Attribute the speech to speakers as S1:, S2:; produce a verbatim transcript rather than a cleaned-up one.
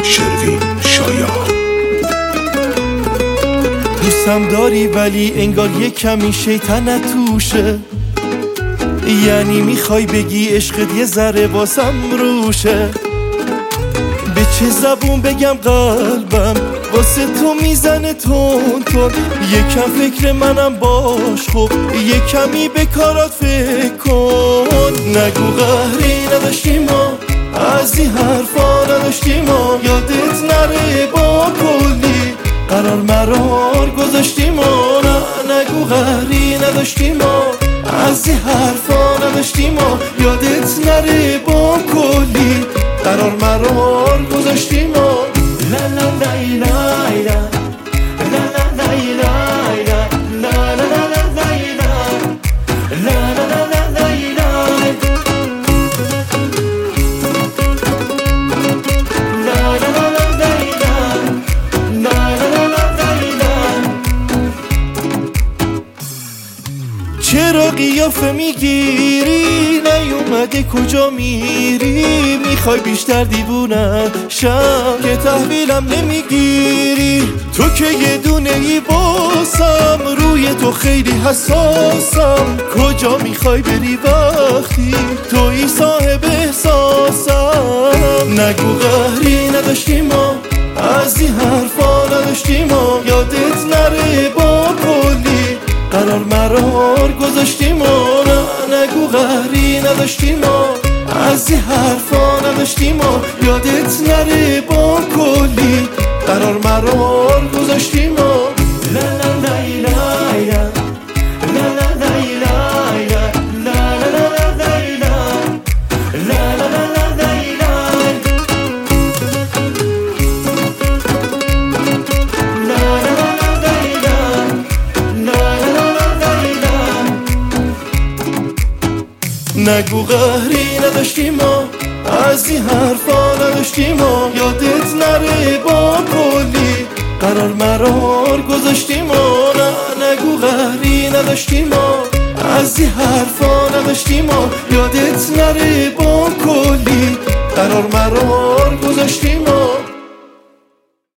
S1: شروین شایان.
S2: دوستم داری ولی انگار یه کمی شیطنت توشه، یعنی میخوای بگی عشقت یه ذره واسم روشه. به چه زبون بگم قلبم واسه تو میزنه تون تون، یکم فکر منم باش خب یه کمی به کارات فکر کن. نگو قهری نداشتیم ما، از این حرفا نداشتیم ما، یادت نره با کلی قرار مرار گذاشتیم ما. نه نگو قهری نداشتیم ما، از این حرفا نداشتیم ما، یادت نره با کلی قرار مرار گذاشتیم ما. لا لا لا لا لا لا لا لا لا لا چرا قیافه میگیری نیومده کجا میری؟ میخوای بیشتر دیوونه شم که تحویلم نمیگیری؟ تو که یه دونه ای باسم، روی تو خیلی حساسم. کجا میخوای بری وقتی توی صاحب احساسم؟ نگو قهری نداشتیم ما، از این حرفا نداشتیم ما، یادت نره با کلی قرار مرار گذاشتیم ما. نه نگو قهری نداشتیم ما، از این حرفا نداشتیم ما، یادت نره با کلی قرار مرار گذاشتیم ما. لا لا لا لا لا لا لا نگو قهری نداشتیم ما، از این حرفا نداشتیم ما، یادت نره با کلی قرار مرار گذاشتیم ما. نه نگو قهری نداشتیم ما، از این حرفا نداشتیم ما، یادت نره با کلی قرار مرار گذاشتیم ما.